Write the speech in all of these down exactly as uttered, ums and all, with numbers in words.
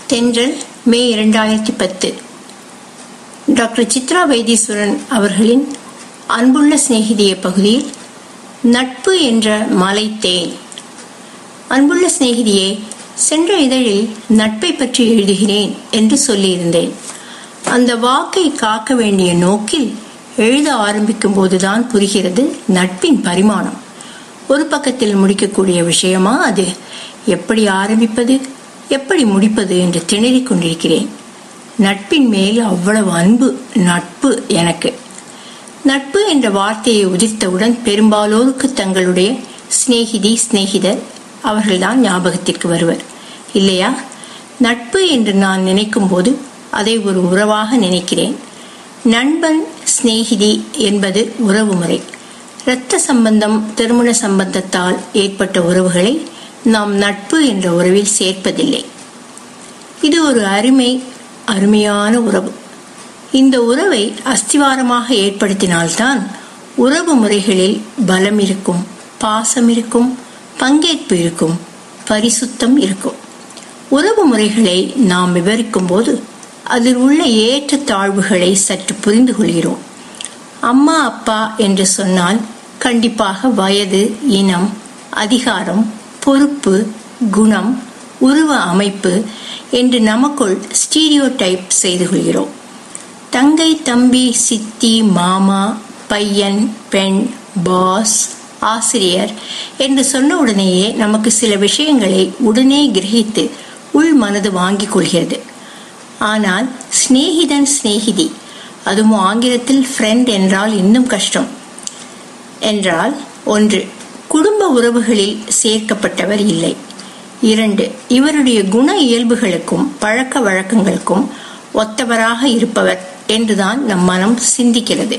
தென்றல் மே இரண்டாயிரத்தி பத்து. டாக்டர் சித்ரா வைத்தீஸ்வரன் அவர்களின் அன்புள்ள சிநேகிதிய பகுதியில் நட்பு என்ற மலை தேன். அன்புள்ள சிநேகிதியே, சென்ற இதழில் நட்பை பற்றி எழுதுகிறேன் என்று சொல்லியிருந்தேன். அந்த வாக்கை காக்க வேண்டிய நோக்கில் எழுத ஆரம்பிக்கும் போதுதான் புரிகிறது நட்பின் பரிமாணம். ஒரு பக்கத்தில் முடிக்கக்கூடிய விஷயமா அது? எப்படி ஆரம்பிப்பது, எப்படி முடிப்பது என்று திணறிக் கொண்டிருக்கிறேன். நட்பின் மேல் அவ்வளவு அன்பு, நட்பு எனக்கு. நட்பு என்ற வார்த்தையை உதிர்த்தவுடன் பெரும்பாலோருக்கு தங்களுடைய சிநேகிதி, சிநேகிதர் அவர்கள்தான் ஞாபகத்திற்கு வருவர், இல்லையா? நட்பு என்று நான் நினைக்கும் போது அதை ஒரு உறவாக நினைக்கிறேன். நண்பன், சிநேகிதி என்பது உறவு முறை. இரத்த சம்பந்தம், திருமண சம்பந்தத்தால் ஏற்பட்ட உறவுகளை நாம் நட்பு என்ற உறவில் சேர்ப்பதில்லை. இது ஒரு அருமை, அருமையான உறவு. இந்த உறவை அஸ்திவாரமாக ஏற்படுத்தினால்தான் உறவு முறைகளில் பலம் இருக்கும், பாசம் இருக்கும், பங்கேற்பு இருக்கும், பரிசுத்தம் இருக்கும். உறவு முறைகளை நாம் விவரிக்கும் போது அதில் உள்ள ஏற்ற தாழ்வுகளை சற்று புரிந்து கொள்கிறோம். அம்மா அப்பா என்று சொன்னால் கண்டிப்பாக வயது, இனம், அதிகாரம், பொறுப்பு, குணம், உருவ அமைப்பு என்று நமக்குள் ஸ்டீரியோ டைப் செய்து கொள்கிறோம். தங்கை, தம்பி, சித்தி, மாமா, பையன், பெண், பாஸ், ஆசிரியர் என்று சொன்ன உடனேயே நமக்கு சில விஷயங்களை உடனே கிரகித்து உள் மனது வாங்கிக் கொள்கிறது. ஆனால் சிநேகிதன், சிநேகிதி, அதுவும் ஆங்கிலத்தில் ஃப்ரெண்ட் என்றால் இன்னும் கஷ்டம். என்றால், ஒன்று, குடும்ப உறவுகளில் சேர்க்கப்பட்டவர் இல்லை. இரண்டு, இவருடைய குண இயல்புகளுக்கும் பழக்க வழக்கங்களுக்கும் ஒத்தவராக இருப்பவர் என்றுதான் நம் மனம் சிந்திக்கிறது.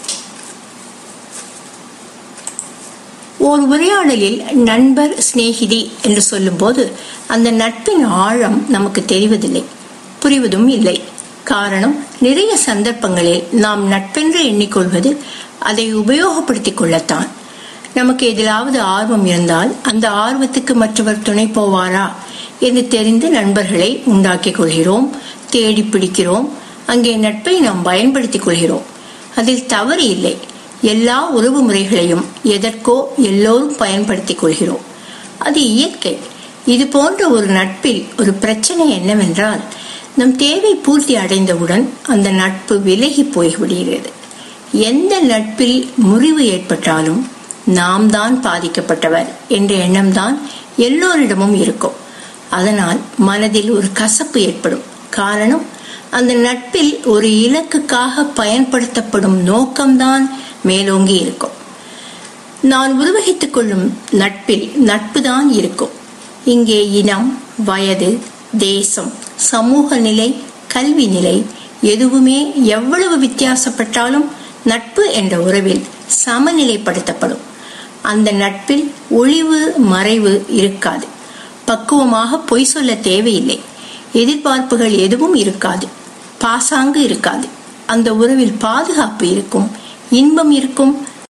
ஓர் உரையாடலில் நண்பர், சிநேகிதி என்று சொல்லும் போது அந்த நட்பின் ஆழம் நமக்கு தெரிவதில்லை, புரிவதும் இல்லை. காரணம், நிறைய சந்தர்ப்பங்களில் நாம் நட்பென்று எண்ணிக்கொள்வது அதை உபயோகப்படுத்திக் கொள்ளத்தான். நமக்கு எதிலாவது ஆர்வம் இருந்தால் அந்த ஆர்வத்துக்கு மற்றவர் துணை போவாரா என்று தெரிந்து நண்பர்களை உண்டாக்கிக் கொள்கிறோம், தேடி பிடிக்கிறோம். அங்கே நட்பை நாம் பயன்படுத்திக் கொள்கிறோம். அதில் தவறு இல்லை. எல்லா உறவு முறைகளையும் எதற்கோ எல்லோரும் பயன்படுத்திக் கொள்கிறோம். அது இயற்கை. இது போன்ற ஒரு நட்பில் ஒரு பிரச்சனை என்னவென்றால், நம் தேவை பூர்த்தி அடைந்தவுடன் அந்த நட்பு விலகி போய்விடுகிறது. எந்த நட்பில் முறிவு ஏற்பட்டாலும் நாம் தான் பாதிக்கப்பட்டவர் என்ற எண்ணம்தான் எல்லோரிடமும் இருக்கும். அதனால் மனதில் ஒரு கசப்பு ஏற்படும். காரணம், அந்த நட்பில் ஒரு இலக்குக்காக பயன்படுத்தப்படும் நோக்கம்தான் மேலோங்கி இருக்கும். நான் உருவகித்துக் கொள்ளும் நட்பில் நட்புதான் இருக்கும். இங்கே இனம், வயது, தேசம், சமூக நிலை, கல்வி நிலை எதுவுமே எவ்வளவு வித்தியாசப்பட்டாலும் நட்பு என்ற உறவில் சமநிலைப்படுத்தப்படும். அந்த நட்பில் ஒளிவு மறைவு இருக்காது. பக்குவமாக பொய் சொல்ல தேவையில்லை. எதிர்பார்ப்புகள் எதுவும் இருக்காது. பாசாங்கு இருக்காது. அந்த உறவில் பாதுகாப்பு இருக்கும், இன்பம் இருக்கும்.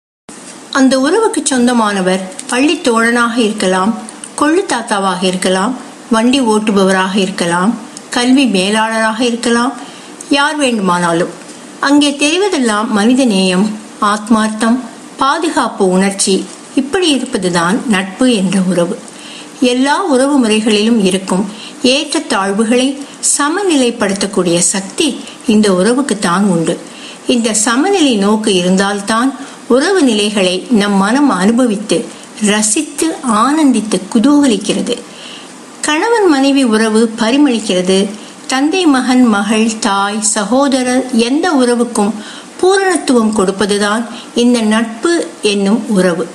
அந்த உறவுக்கு சொந்தமானவர் பள்ளி தோழனாக இருக்கலாம், கொள்ளு தாத்தாவாக இருக்கலாம், வண்டி ஓட்டுபவராக இருக்கலாம், கல்வி மேலாளராக இருக்கலாம், யார் வேண்டுமானாலும். அங்கே தெரிவதெல்லாம் மனித நேயம், ஆத்மார்த்தம், பாதுகாப்பு உணர்ச்சி. இப்படி இருப்பதுதான் நட்பு என்ற உறவு. எல்லா உறவு முறைகளிலும் இருக்கும் ஏற்ற தாழ்வுகளை சமநிலைப்படுத்தக்கூடிய சக்தி இந்த உறவுக்கு தான் உண்டு. இந்த சமநிலை நோக்கு இருந்தால்தான் உறவு நிலைகளை நம் மனம் அனுபவித்து ரசித்து ஆனந்தித்து குதூகலிக்கிறது. கணவன் மனைவி உறவு பரிமளிக்கிறது. தந்தை மகன், மகள், தாய், சகோதரர் எந்த உறவுக்கும் பூரணத்துவம் கொடுப்பதுதான் இந்த நட்பு என்னும் உறவு.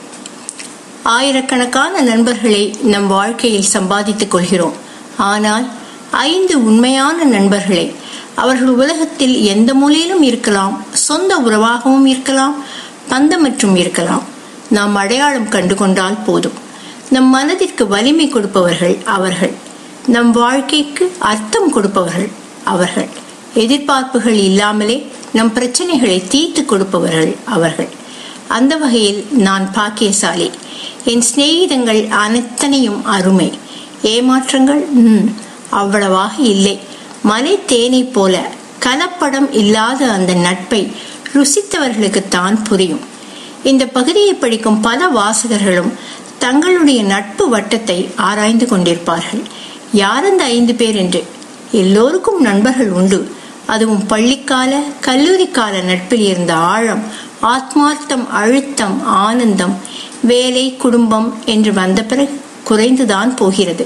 ஆயிரக்கணக்கான நண்பர்களை நம் வாழ்க்கையில் சம்பாதித்துக் கொள்கிறோம். ஆனால் ஐந்து உண்மையான நண்பர்களை, அவர்கள் உலகத்தில் எந்த மூலையிலும் இருக்கலாம், சொந்த உறவாகவும் இருக்கலாம், பந்தமற்றும் இருக்கலாம், நாம் அடையாளம் கண்டு கொண்டால் போதும். நம் மனதிற்கு வலிமை கொடுப்பவர்கள் அவர்கள். நம் வாழ்க்கைக்கு அர்த்தம் கொடுப்பவர்கள் அவர்கள். எதிர்பார்ப்புகள் இல்லாமலே நம் பிரச்சனைகளை தீர்த்து கொடுப்பவர்கள் அவர்கள். அந்த வகையில் நான் பாக்கியசாலி. என் சிநேகிதங்கள் அனைத்தனையும் அருமை. ஏமாற்றங்கள், ம் அவ்வளவாக இல்லை. மலை தேனை போல கலப்படம் இல்லாத அந்த நட்பை ருசித்தவர்களுக்குத்தான் புரியும். இந்த பகுதியை படிக்கும் பல வாசகர்களும் தங்களுடைய நட்பு வட்டத்தை ஆராய்ந்து கொண்டிருப்பார்கள். யார் அந்த ஐந்து பேர் என்று. எல்லோருக்கும் நண்பர்கள் உண்டு. அதுவும் பள்ளிக்கால கல்லூரி கால நட்பில் இருந்த ஆழம், ஆத்மார்த்தம், அழுத்தம், ஆனந்தம் வேலை குடும்பம் என்று வந்த பிறகு குறைந்துதான் போகிறது.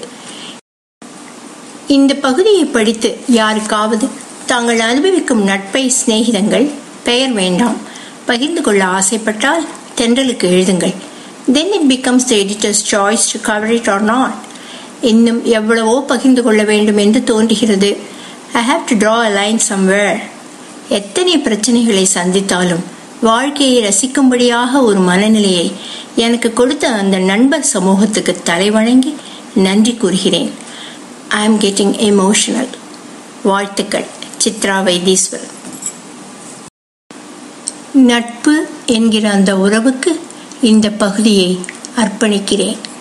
இந்த பகுதியை படித்து யாருக்காவது தாங்கள் அனுபவிக்கும் நட்பை சிநேகிதங்கள் பெயர் வேண்டாம் பகிர்ந்து கொள்ள ஆசைப்பட்டால் தென்றலுக்கு எழுதுங்கள். Then it becomes the editor's choice to cover it or not. இன்னும் எவ்வளவோ பகிர்ந்து கொள்ள வேண்டும் என்று தோன்றுகிறது. I have to draw a line somewhere. எத்தனை பிரச்சனைகளை சந்தித்தாலும் வாழ்க்கையை ரசிக்கும்படியாக ஒரு மனநிலையை எனக்கு கொடுத்த அந்த நண்பர் சமூகத்துக்கு தலைவணங்கி நன்றி கூறுகிறேன். I am getting emotional. வாழ்த்துக்கள். சித்ரா வைத்தீஸ்வரன். நட்பு என்கிற அந்த உறவுக்கு இந்த பகுதியை அர்ப்பணிக்கிறேன்.